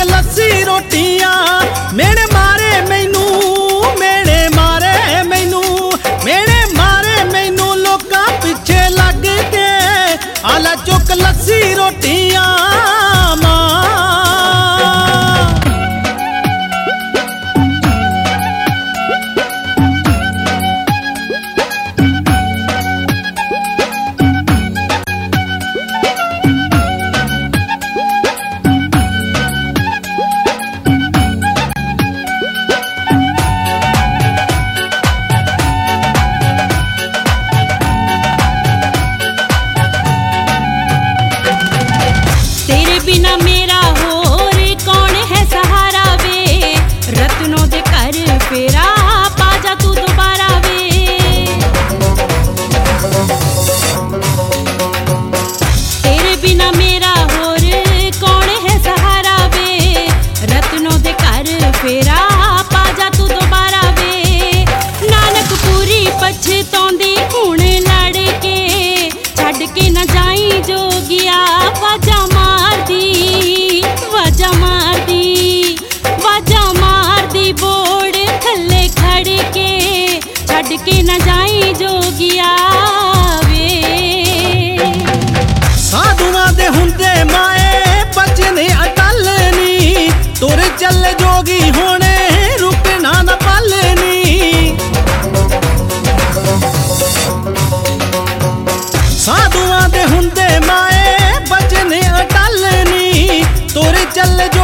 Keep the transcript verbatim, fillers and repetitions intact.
लस्सी रोटियां मेरे मारे मैनू मेरे मारे मैनू मेरे मारे मैनू लोकां पिछे लग के आला चुक लस्सी रोटियां बिना मेरा होर कौन है सहारा वे रत्नों दे कर फेरा पाजा तू दोबारा वे तेरे बिना मेरा होर कौन है सहारा वे रत्नों दे कर फेरा पाजा तू दोबारा वे नानक पूरी पछतौंदी हुण लड़ के छड्ड के न जाई जोगिया वाजा वाजा मार दी वाजा मार दी बोड़ थल्ले खड़ के छड्ड के न जाई जोगिया वे साधुआं दे हुंदे माए बचने अटल नी तुर चल जोगी होने रुकना न पलनी साधुआं दे हुंदे माए बचने अटल नी तुर चल